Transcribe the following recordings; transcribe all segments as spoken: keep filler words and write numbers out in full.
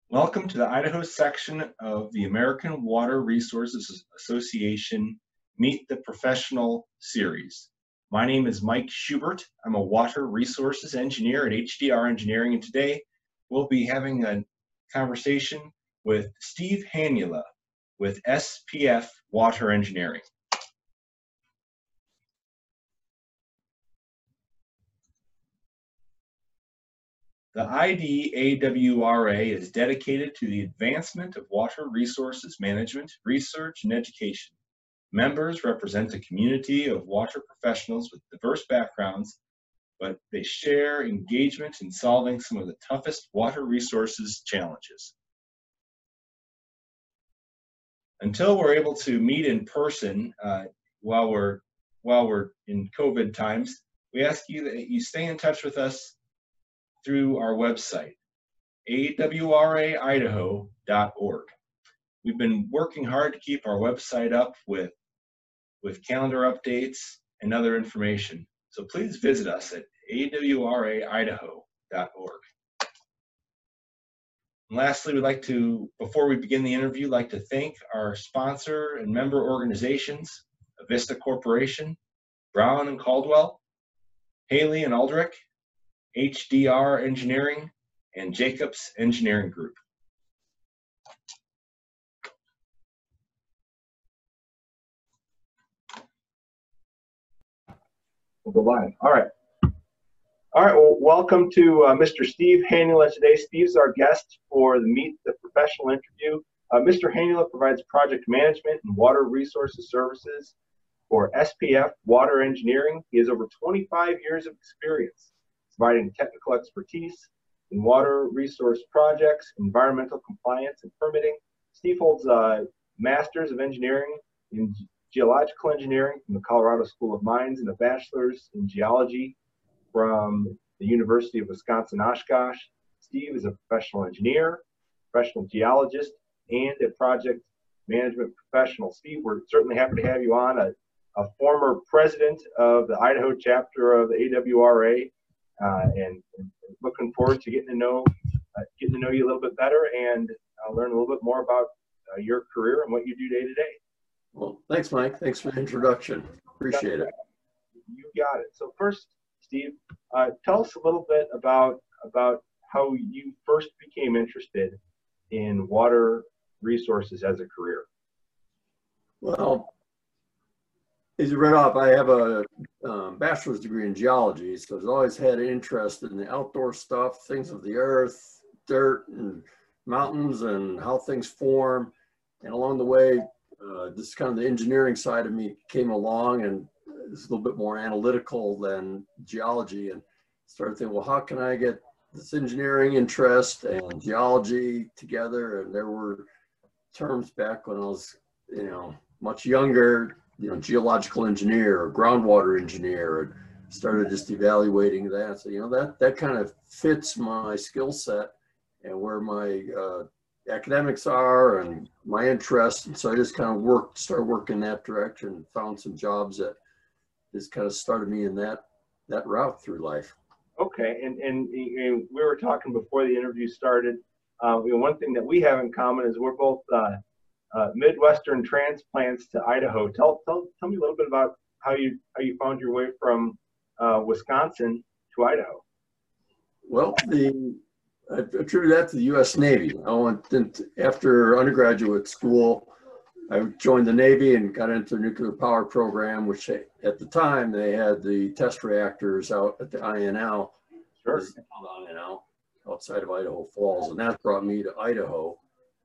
Welcome to the Idaho section of the American Water Resources Association Meet the Professional series. My name is Mike Schubert. I'm a water resources engineer at H D R Engineering, and today we'll be having a conversation with Steve Hanula with S P F Water Engineering. The I D A W R A is dedicated to the advancement of water resources management, research, and education. Members represent a community of water professionals with diverse backgrounds, but they share engagement in solving some of the toughest water resources challenges. Until we're able to meet in person uh, while we're while we're in COVID times, we ask you that you stay in touch with us through our website, A W R A Idaho dot org. We've been working hard to keep our website up with, with calendar updates and other information. So please visit us at A W R A Idaho dot org. And lastly, we'd like to, before we begin the interview, like to thank our sponsor and member organizations, Avista Corporation, Brown and Caldwell, Haley and Aldrich, H D R Engineering, and Jacobs Engineering Group. We'll go live. All right. All right. Well, welcome to uh, Mister Steve Hanula today. Steve's our guest for the Meet the Professional interview. Uh, Mister Hanula provides project management and water resources services for S P F Water Engineering. He has over twenty-five years of experience providing technical expertise in water resource projects, environmental compliance, and permitting. Steve holds a Master's of Engineering in Geological Engineering from the Colorado School of Mines and a Bachelor's in Geology from the University of Wisconsin-Oshkosh. Steve is a professional engineer, professional geologist, and a project management professional. Steve, we're certainly happy to have you on, a, a former president of the Idaho chapter of the A W R A. Uh, and, and looking forward to getting to know uh, getting to know you a little bit better and uh, learn a little bit more about uh, your career and what you do day to day. Well, thanks, Mike. Thanks for the introduction. Appreciate it. You got it. So first, Steve, uh, tell us a little bit about about how you first became interested in water resources as a career. Well, as you read off, I have a um, bachelor's degree in geology, so I've always had an interest in the outdoor stuff, things of the earth, dirt and mountains and how things form. And along the way, uh, this kind of the engineering side of me came along, and it's a little bit more analytical than geology, and started thinking, well, how can I get this engineering interest and geology together? And there were terms back when I was, you know, much younger, you know, geological engineer or groundwater engineer, and started just evaluating that. So, you know, that, that kind of fits my skill set and where my uh, academics are and my interests. And so I just kind of worked, started working in that direction, found some jobs that just kind of started me in that, that route through life. Okay. And, and, and we were talking before the interview started, uh, you know, one thing that we have in common is we're both uh, Uh, Midwestern transplants to Idaho. Tell, tell tell me a little bit about how you how you found your way from uh, Wisconsin to Idaho. Well, the I attribute that to the U S Navy. I went into, after undergraduate school, I joined the Navy and got into the nuclear power program, which at the time they had the test reactors out at the I N L, sure, I N L outside of Idaho Falls, and that brought me to Idaho.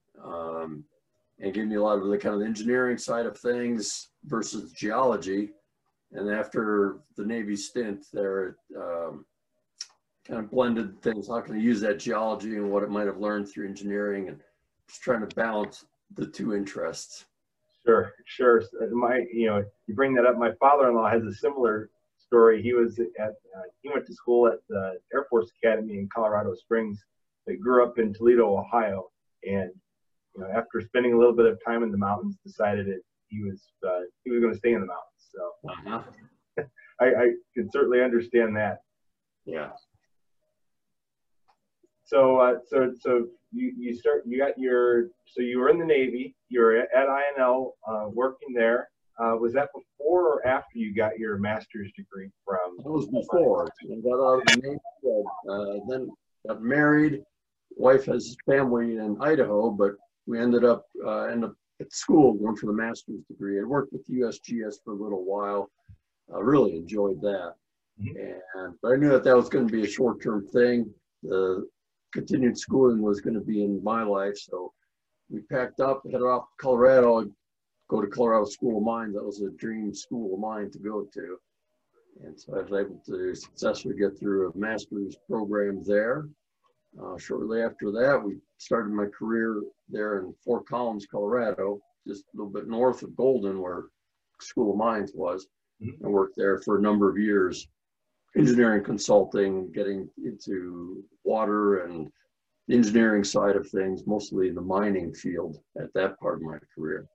Um, and gave me a lot of the kind of engineering side of things versus geology. And after the Navy stint there, um, kind of blended things. How can I use that geology and what it might have learned through engineering, and just trying to balance the two interests. Sure, sure. My, you know, you bring that up. My father-in-law has a similar story. He was at, uh, he went to school at the Air Force Academy in Colorado Springs. They grew up in Toledo, Ohio, and you know, after spending a little bit of time in the mountains, decided that he was uh, he was going to stay in the mountains. So uh-huh. I, I can certainly understand that. Yeah. so uh, so so you you start you got your so you were in the Navy. You're at I N L uh, working there. Uh, was that before or after you got your master's degree from? That was before. I got out of the Navy, uh, then got married. Wife has family in Idaho, but we ended up uh, ended up at school going for the master's degree. I worked with U S G S for a little while. I really enjoyed that. And but I knew that that was going to be a short-term thing. The continued schooling was going to be in my life, so we packed up, headed off to Colorado, go to Colorado School of Mines. That was a dream school of mine to go to, and so I was able to successfully get through a master's program there. Uh, shortly after that, we started my career there in Fort Collins, Colorado, just a little bit north of Golden, where School of Mines was. I worked there for a number of years, engineering consulting, getting into water and the engineering side of things, mostly in the mining field at that part of my career.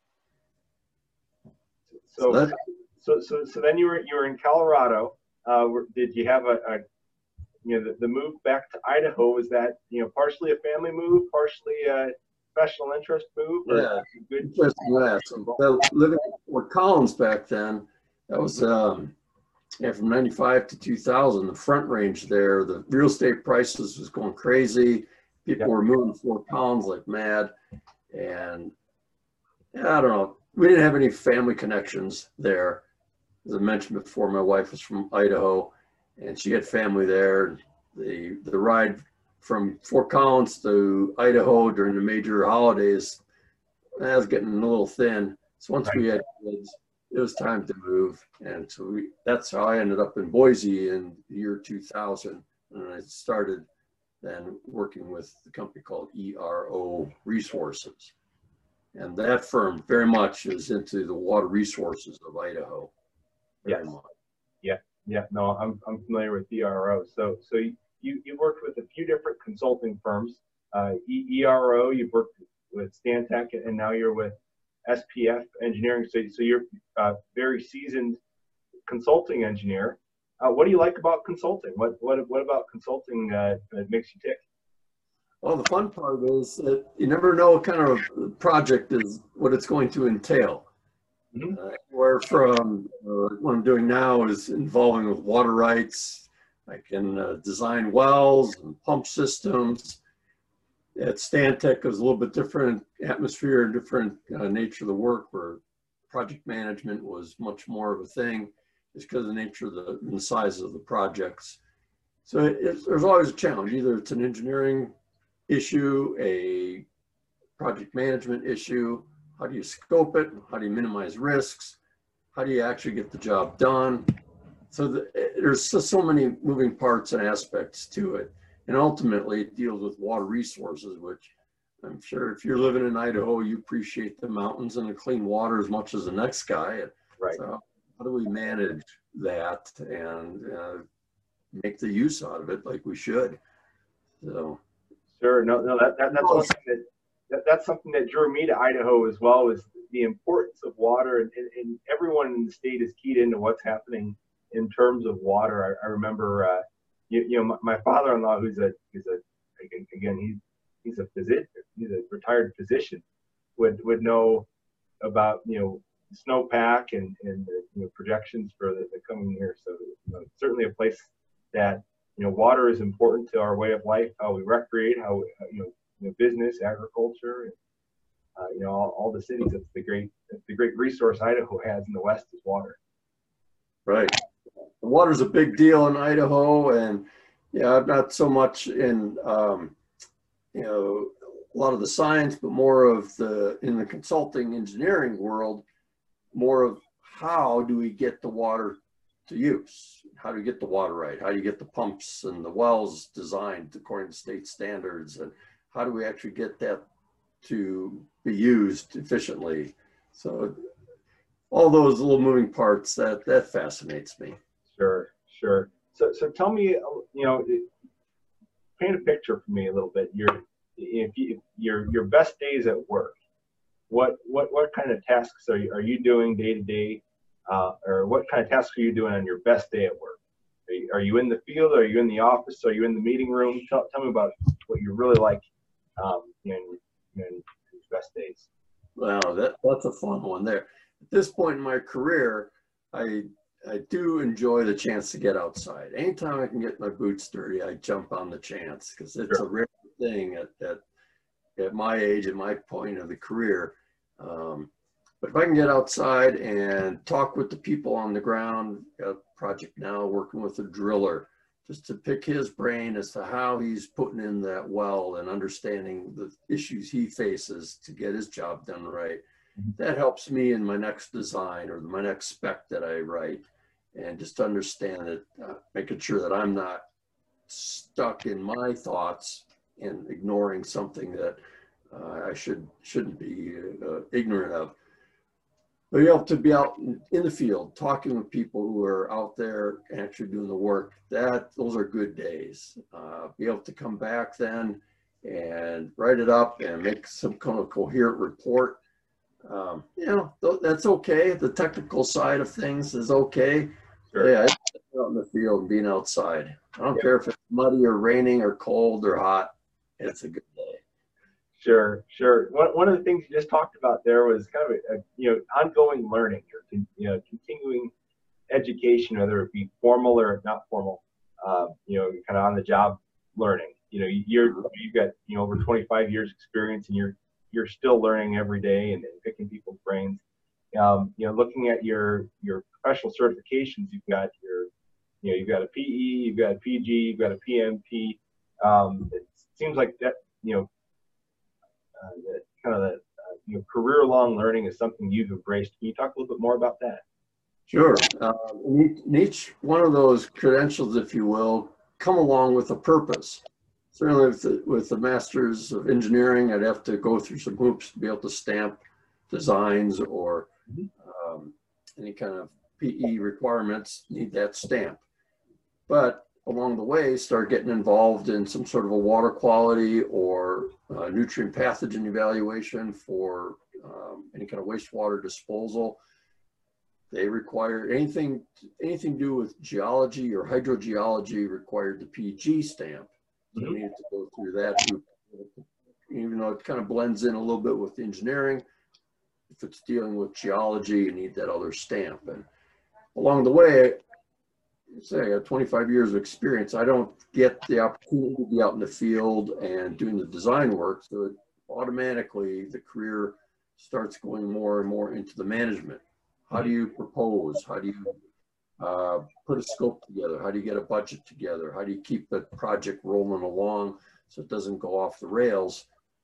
So, so, so, so, so then you were you were in Colorado. Uh, were, did you have a, a you know the, the move back to Idaho? Was that you know partially a family move, partially a special interest move? Or Yeah, good? interesting you ask. So, living in Fort Collins back then, that was um, yeah, from ninety-five to two thousand, the Front Range there, the real estate prices was going crazy. People Yep. were moving to Fort Collins like mad. And yeah, I don't know, we didn't have any family connections there. As I mentioned before, my wife was from Idaho and she had family there. The, the ride from Fort Collins to Idaho during the major holidays, that was getting a little thin. So once we had kids, it was time to move. And so we, that's how I ended up in Boise in the year two thousand. And I started then working with the company called E R O Resources. And that firm very much is into the water resources of Idaho. Yes. Much. Yeah. Yeah. No, I'm, I'm familiar with E R O. So, so you, you worked with a few different consulting firms, uh, E R O, you've worked with Stantec, and now you're with S P F Engineering. So, so you're a very seasoned consulting engineer. Uh, what do you like about consulting? What what what about consulting uh, that makes you tick? Well, the fun part is that you never know what kind of project is what it's going to entail. Mm-hmm. uh, where from uh, what I'm doing now is involving with water rights. I can uh, design wells and pump systems. At Stantec, it was a little bit different atmosphere, different uh, nature of the work, where project management was much more of a thing, just because of the nature of the, and the size of the projects. So it, it's, there's always a challenge. Either it's an engineering issue, a project management issue. How do you scope it? How do you minimize risks? How do you actually get the job done? So the, there's so, so many moving parts and aspects to it. And ultimately it deals with water resources, which I'm sure if you're living in Idaho, you appreciate the mountains and the clean water as much as the next guy. Right. So how do we manage that and uh, make the use out of it like we should? So sure. No, no, that, that that's something that, that that's something that drew me to Idaho as well, is the importance of water, and, and, and everyone in the state is keyed into what's happening in terms of water. I, I remember, uh, you, you know, my, my father-in-law, who's a who's a again he's he's a physician, he's a retired physician, would would know about you know snowpack and and the, you know projections for the, the coming year. So you know, it's certainly a place that you know water is important to our way of life, how we recreate, how you know, you know business, agriculture, and uh, you know all, all the cities. That's the great that's the great resource Idaho has in the West is water. Right. The water's a big deal in Idaho, and yeah, I'm not so much in um, you know a lot of the science, but more of the in the consulting engineering world, more of how do we get the water to use? How do we get the water right? How do you get the pumps and the wells designed according to state standards? And how do we actually get that to be used efficiently? So all those little moving parts, that that fascinates me. Sure, sure. So, so tell me, you know, paint a picture for me a little bit. Your, if you, your your best days at work. What what what kind of tasks are you are you doing day to day, uh, or what kind of tasks are you doing on your best day at work? Are you, are you in the field? Are you in the office? Are you in the meeting room? Tell, tell me about what you really like um, in, in your best days? Well, that, that's a fun one there. At this point in my career, I I do enjoy the chance to get outside. Anytime I can get my boots dirty, I jump on the chance, because it's Sure. a rare thing at, at, at my age, at my point of the career. Um, but if I can get outside and talk with the people on the ground, got a project now working with a driller, just to pick his brain as to how he's putting in that well and understanding the issues he faces to get his job done right. That helps me in my next design or my next spec that I write, and just to understand it, uh, making sure that I'm not stuck in my thoughts and ignoring something that uh, I should, shouldn't be uh, ignorant of. But you have to be out in, in the field, talking with people who are out there actually doing the work. That, those are good days. Uh, be able to come back then and write it up and make some kind of coherent report. Um, you know, that's okay. The technical side of things is okay. Sure. Yeah, out in the field and being outside. I don't yeah. care if it's muddy or raining or cold or hot. It's a good day. Sure, sure. One, one of the things you just talked about there was kind of a, a you know ongoing learning or con, you know continuing education, whether it be formal or not formal. Uh, you know, kind of on the job learning. You know, you're you've got you know over twenty-five years experience, and you're you're still learning every day and, and picking people's brains. Um, you know, looking at your your professional certifications, you've got your, you know, you've got a P E, you've got a P G, you've got a P M P. Um, it seems like that, you know, uh, that kind of that uh, you know career-long learning is something you've embraced. Can you talk a little bit more about that? Sure. Uh, each one of those credentials, if you will, come along with a purpose. Certainly with the, with the Masters of Engineering, I'd have to go through some hoops to be able to stamp designs or um, any kind of P E requirements need that stamp. But along the way, start getting involved in some sort of a water quality or uh, nutrient pathogen evaluation for um, any kind of wastewater disposal. They require anything, anything to do with geology or hydrogeology required the P G stamp. So you need to go through that group, even though it kind of blends in a little bit with engineering. If it's dealing with geology, you need that other stamp. And along the way, say I got twenty-five years of experience, I don't get the opportunity to be out in the field and doing the design work. So it automatically the career starts going more and more into the management. How do you propose? How do you Uh, put a scope together? How do you get a budget together? How do you keep the project rolling along so it doesn't go off the rails?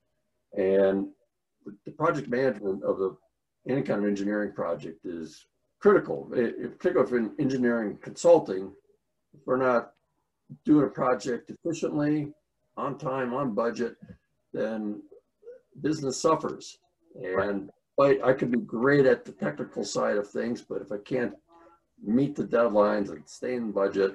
And the, the project management of the any kind of engineering project is critical. It, it, particularly for engineering consulting, if we're not doing a project efficiently, on time, on budget, then business suffers. And I, I could be great at the technical side of things, but if I can't meet the deadlines and stay in budget,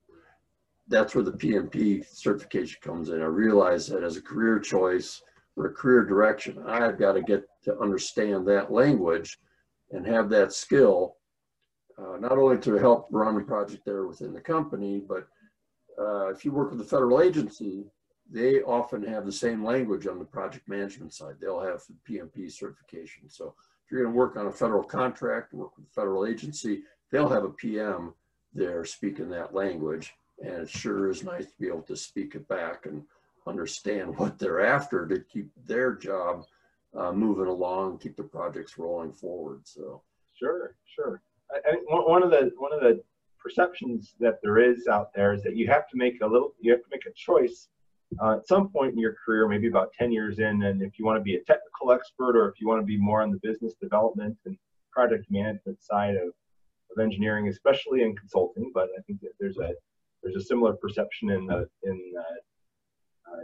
that's where the P M P certification comes in. I realize that as a career choice or a career direction, I've got to get to understand that language and have that skill, uh, not only to help run a project there within the company, but uh, if you work with a federal agency, they often have the same language on the project management side. They'll have the P M P certification. So if you're going to work on a federal contract, work with a federal agency, they'll have a P M there speaking that language, and it sure is nice to be able to speak it back and understand what they're after to keep their job uh, moving along, keep the projects rolling forward. So sure, sure. I, I think one of the one of the perceptions that there is out there is that you have to make a little, you have to make a choice uh, at some point in your career, maybe about ten years in, and if you want to be a technical expert or if you want to be more on the business development and project management side of of engineering, especially in consulting, but I think that there's a there's a similar perception in the in uh, uh,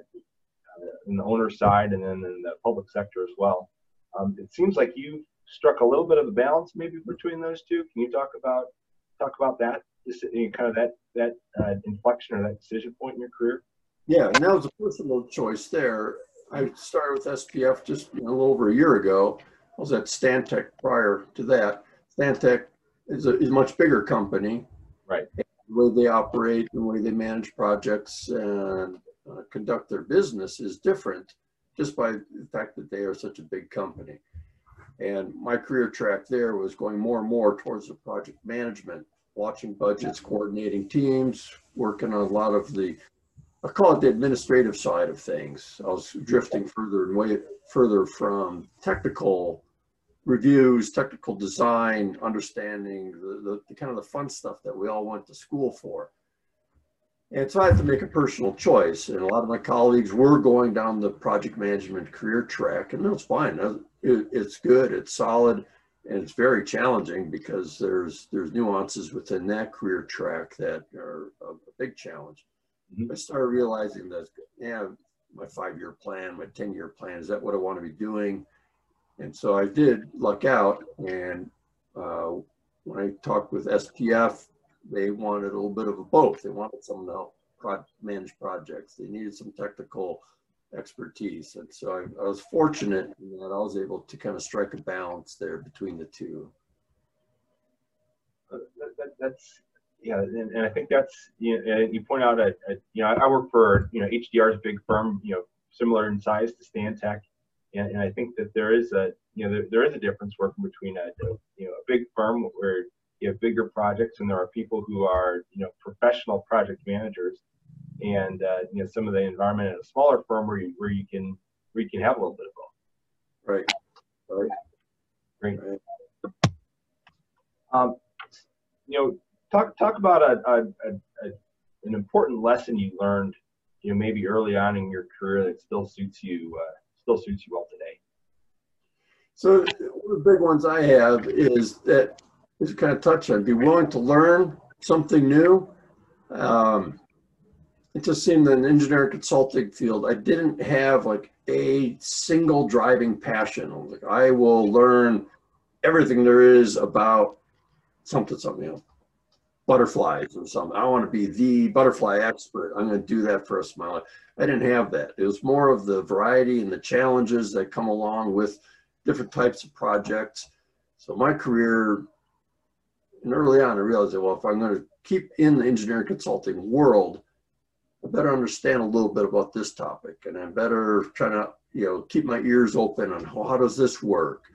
in the owner side and then in the public sector as well. Um, it seems like you struck a little bit of a balance maybe between those two. Can you talk about talk about that? Just kind of that that uh, inflection or that decision point in your career? Yeah, and that was a personal choice there. I started with S P F just you know, a little over a year ago. I was at Stantec prior to that. Stantec is a, is a much bigger company. Right. The way they operate, the way they manage projects, and uh, conduct their business is different just by the fact that they are such a big company. And my career track there was going more and more towards the project management, watching budgets, coordinating teams, working on a lot of the, I call it the administrative side of things. I was drifting further and way further from technical reviews, technical design, understanding the, the, the kind of the fun stuff that we all went to school for. And so I had to make a personal choice. And a lot of my colleagues were going down the project management career track, and that's fine. It, it's good, it's solid, and it's very challenging because there's there's nuances within that career track that are a, a big challenge. Mm-hmm. I started realizing that, yeah, my five-year plan, my ten-year plan, is that what I want to be doing? And so I did luck out, and uh, when I talked with S P F, they wanted a little bit of a both. They wanted someone to help pro manage projects. They needed some technical expertise. And so I, I was fortunate in that I was able to kind of strike a balance there between the two. Uh, that, that, that's, yeah, and, and I think that's, you know, you point out, a, a, you know, I work for, you know, H D R's big firm, you know, similar in size to Stantec. And, and I think that there is a, you know, there, there is a difference working between a, you know, a big firm where you have bigger projects and there are people who are, you know, professional project managers, and uh, you know, some of the environment in a smaller firm where you where you can where you can have a little bit of both. Right. Right. Great. Right. Um, you know, talk talk about a, a, a, a an important lesson you learned, you know, maybe early on in your career that still suits you uh, still suits you well today. So one of the big ones I have is that, just kind of touch on, be willing to learn something new. Um, it just seemed that in the engineering consulting field, I didn't have like a single driving passion. I was like, I will learn everything there is about something, something else, butterflies or something. I want to be the butterfly expert. I'm going to do that for the rest of my life. I didn't have that. It was more of the variety and the challenges that come along with different types of projects. So my career, and early on, I realized that, well, if I'm going to keep in the engineering consulting world, I better understand a little bit about this topic, and I better try to, you know, keep my ears open on how, how does this work.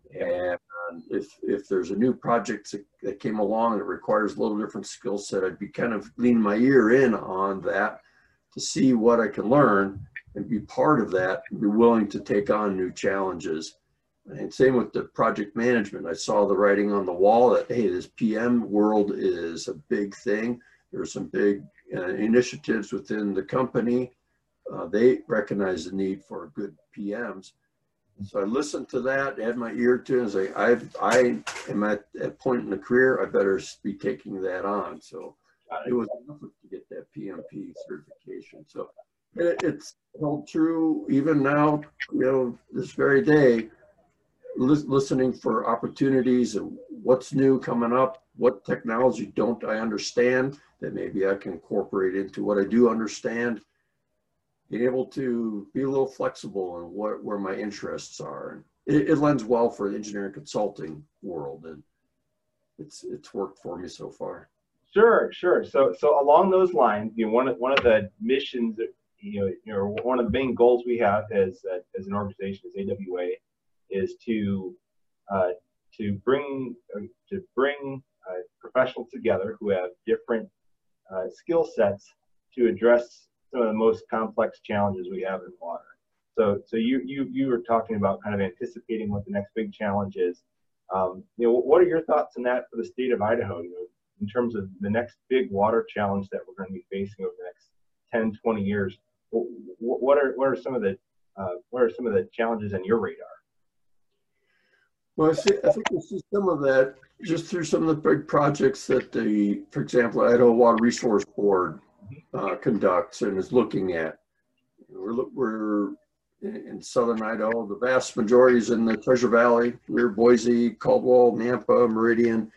And if if there's a new project that came along and it requires a little different skill set, I'd be kind of leaning my ear in on that to see what I can learn and be part of that, and be willing to take on new challenges. And same with the project management. I saw the writing on the wall that, hey, this P M world is a big thing. There's some big uh, initiatives within the company. Uh, they recognize the need for good P Ms. So I listened to that, had my ear to it, and say, I, I am at a point in the career, I better be taking that on. So it was enough to get that P M P certification. So it, it's held true even now, you know, this very day. Listening for opportunities and what's new coming up, what technology don't I understand that maybe I can incorporate into what I do understand, being able to be a little flexible on what where my interests are. It, it lends well for the engineering consulting world, and it's it's worked for me so far. Sure, sure. So so along those lines, you know, one of one of the missions that, you know, you know, one of the main goals we have as uh, as an organization, as A W A, is to uh, to bring uh, to bring uh, professionals together who have different uh, skill sets to address some of the most complex challenges we have in water. So so you you you were talking about kind of anticipating what the next big challenge is. Um, you know, what are your thoughts on that for the state of Idaho? You know, in terms of the next big water challenge that we're going to be facing over the next ten, twenty years. What are what are some of the uh, what are some of the challenges on your radar? Well, I, see, I think we see some of that just through some of the big projects that the, for example, Idaho Water Resource Board uh, conducts and is looking at. We're, we're in southern Idaho. The vast majority is in the Treasure Valley. We're Boise, Caldwell, Nampa, Meridian.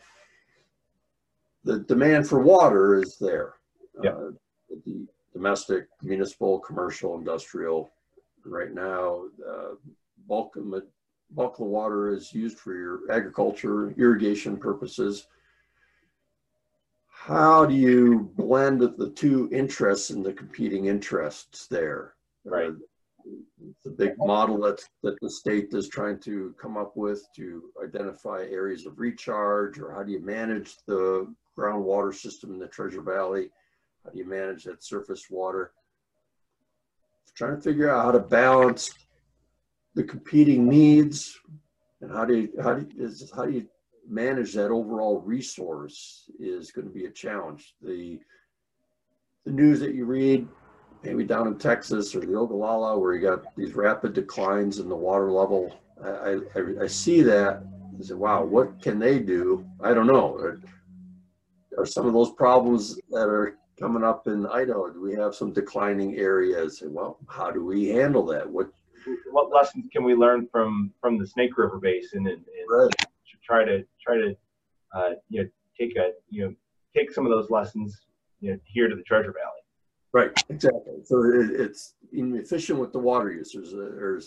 The demand for water is there. Yep. Uh, the domestic, municipal, commercial, industrial. Right now, uh, bulk of the bulk of the water is used for your agriculture, irrigation purposes. how do you blend the two interests and the competing interests there? Right. Uh, the big model that, that the state is trying to come up with to identify areas of recharge, or how do you manage the groundwater system in the Treasure Valley? How do you manage that surface water? Trying to figure out how to balance the competing needs, and how do you, how do you, is, how do you manage that overall resource is going to be a challenge. The, the news that you read, maybe down in Texas or the Ogallala, where you got these rapid declines in the water level, I, I, I see that and say, wow, what can they do? I don't know. Are, are some of those problems that are coming up in Idaho? Do we have some declining areas? And well, how do we handle that? What what lessons can we learn from from the Snake River Basin, and, and right. try to try to uh, you know take a you know take some of those lessons you know here to the Treasure Valley. Right, exactly. So it, it's inefficient with the water use. There's a, there's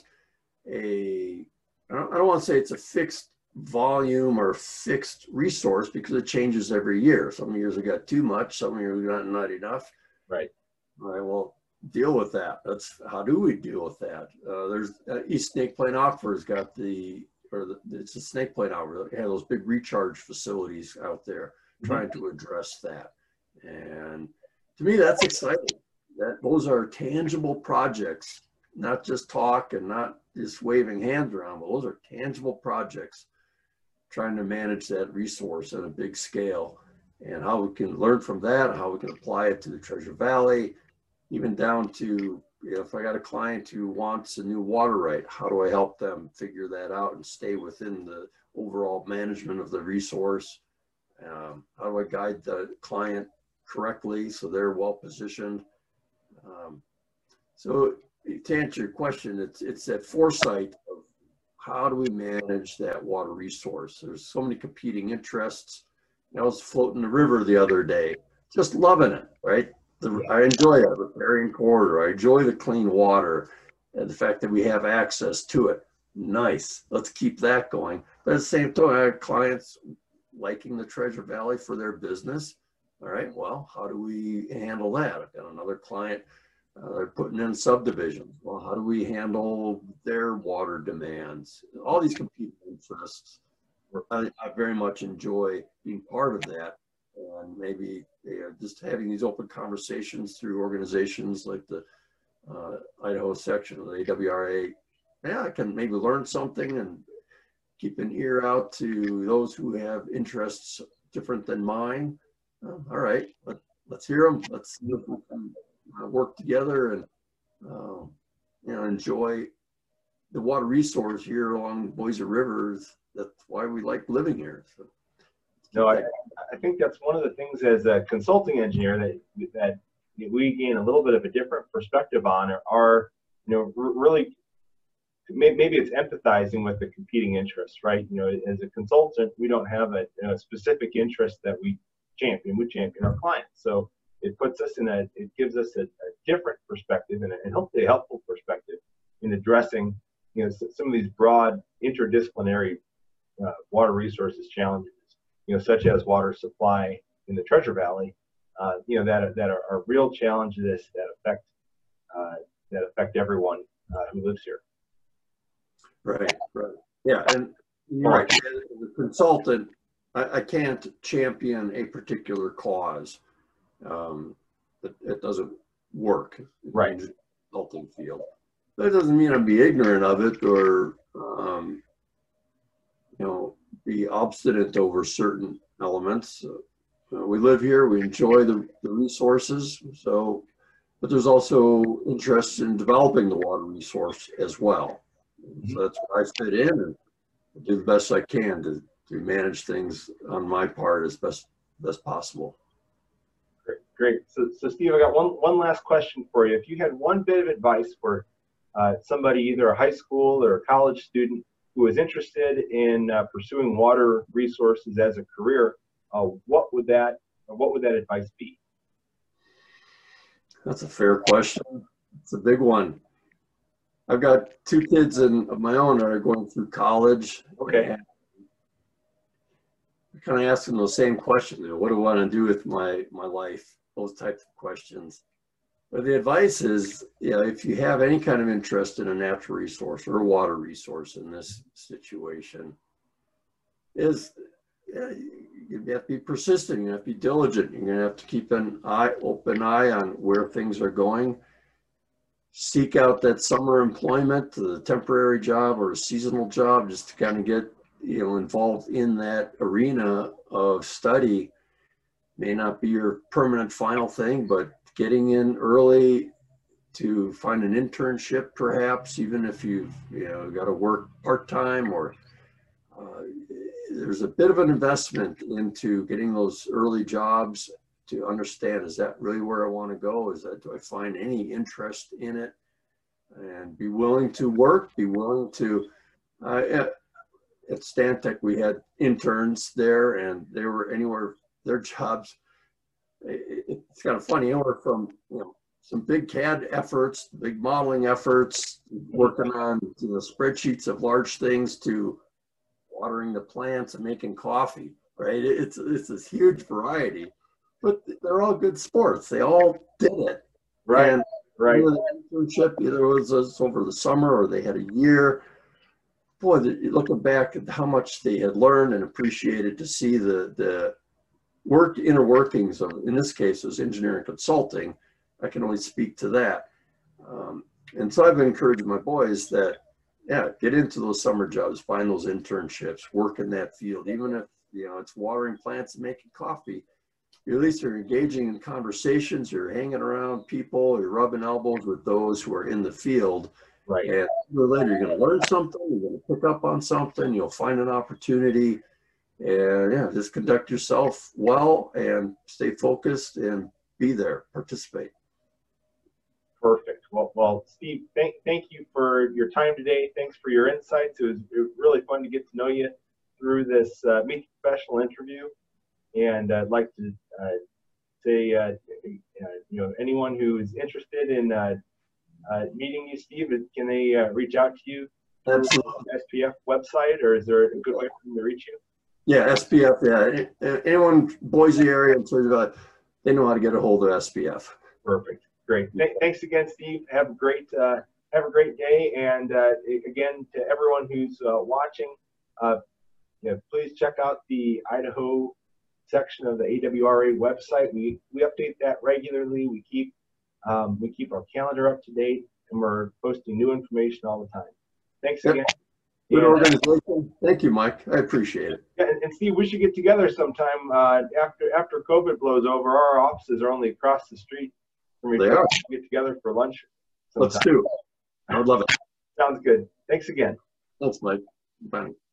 a I don't, I don't want to say it's a fixed volume or fixed resource, because it changes every year. Some years we got too much, some years we got not enough. Right. All right. Well, deal with that. That's how do we deal with that? Uh, there's uh, East Snake Plain Aquifer's got the or the, it's a Snake Plain Aquifer. They have those big recharge facilities out there mm-hmm. trying to address that. And to me, that's exciting. That those are tangible projects, not just talk and not just waving hands around, but those are tangible projects trying to manage that resource at a big scale, and how we can learn from that, how we can apply it to the Treasure Valley, even down to, you know, if I got a client who wants a new water right, how do I help them figure that out and stay within the overall management of the resource? Um, how do I guide the client correctly so they're well positioned? Um, so to answer your question, it's it's that foresight of how do we manage that water resource. There's so many competing interests. I was floating the river the other day, just loving it, right? The, I enjoy that riparian corridor. I enjoy the clean water and the fact that we have access to it. Nice. Let's keep that going. But at the same time, I have clients liking the Treasure Valley for their business. All right, well, how do we handle that? I've got another client, uh, they're putting in subdivisions. Well, how do we handle their water demands? All these competing interests. I, I very much enjoy being part of that, and maybe you know, just having these open conversations through organizations like the uh, Idaho section of the A W R A. Yeah, I can maybe learn something and keep an ear out to those who have interests different than mine. Um, all right, let, let's hear them. Let's see if we can uh, work together and uh, you know enjoy the water resource here along Boise Rivers. That's why we like living here. So, no, I, I think that's one of the things as a consulting engineer that that we gain a little bit of a different perspective on, are, are you know really maybe it's empathizing with the competing interests, right? You know, as a consultant, we don't have a, a specific interest that we champion. We champion our clients. So it puts us in a, it gives us a, a different perspective and, a, and hopefully a helpful perspective in addressing, you know, some of these broad interdisciplinary uh, water resources challenges, you know, such as water supply in the Treasure Valley, uh, you know, that that are, are real challenges that affect uh, that affect everyone uh, who lives here. Right, right. Yeah, and you're right. As a consultant, I, I can't champion a particular cause. Um, it, it doesn't work right. in the consulting field. That doesn't mean I'd be ignorant of it or, um, you know, be obstinate over certain elements. Uh, we live here, we enjoy the, the resources, so, but there's also interest in developing the water resource as well. So that's where I fit in and do the best I can to, to manage things on my part as best best possible. Great, great. So, so Steve, I got one one last question for you. If you had one bit of advice for uh, somebody, either a high school or a college student who is interested in uh, pursuing water resources as a career, uh, what would that what would that advice be? That's a fair question. It's a big one. I've got two kids in, of my own that are going through college. Okay. kind of asking those same questions. You know, what do I want to do with my, my life? Those types of questions. But the advice is, you know, if you have any kind of interest in a natural resource or a water resource in this situation, is yeah, you have to be persistent, you have to be diligent. You're going to have to keep an eye, open eye on where things are going. Seek out that summer employment, the temporary job or a seasonal job, just to kind of get, you know, involved in that arena of study. May not be your permanent final thing, but getting in early to find an internship, perhaps, even if you've, you know, got to work part-time, or uh, there's a bit of an investment into getting those early jobs to understand, is that really where I want to go? Is that, do I find any interest in it? And be willing to work, be willing to, uh, at, at Stantec, we had interns there, and they were anywhere, their jobs, it, it's kind of funny, anywhere from, you know, some big C A D efforts, big modeling efforts, working on, you know, spreadsheets of large things, to watering the plants and making coffee, right? It's, it's this huge variety, but they're all good sports. They all did it. Right, and right. The internship either was, was over the summer or they had a year. Boy, the, looking back at how much they had learned and appreciated, to see the, the work, inner workings of, in this case, it was engineering consulting. I can only speak to that. Um, and so I've encouraged my boys that, yeah, get into those summer jobs, find those internships, work in that field. Even if, you know, it's watering plants and making coffee, you at least are engaging in conversations, you're hanging around people, you're rubbing elbows with those who are in the field. Right. And sooner or later, you're going to learn something, you're going to pick up on something, you'll find an opportunity, and yeah, just conduct yourself well and stay focused and be there, participate. Perfect. Well, well, Steve, thank, thank you for your time today. Thanks for your insights. It was, it was really fun to get to know you through this uh, Meet the Professional interview. And I'd like to uh, say, uh, uh, you know, anyone who is interested in uh, uh, meeting you, Steve, can they uh, reach out to you through the S P F website, or is there a good way for them to reach you? Yeah, S P F. Yeah, anyone Boise area, and sort of, they know how to get a hold of S P F. Perfect. Great. Th thanks again, Steve. Have a great uh, have a great day. And uh, again, to everyone who's uh, watching, uh, you know, please check out the Idaho section of the A W R A website. We we update that regularly. We keep um, we keep our calendar up to date, and we're posting new information all the time. Thanks Yep. again. Good and, organization. Thank you, Mike. I appreciate it. Yeah, and, and Steve, we should get together sometime uh, after after COVID blows over. Our offices are only across the street from each They other. are. Get together for lunch sometime. Let's do it. I would love it. Sounds good. Thanks again. Thanks, Mike. Bye.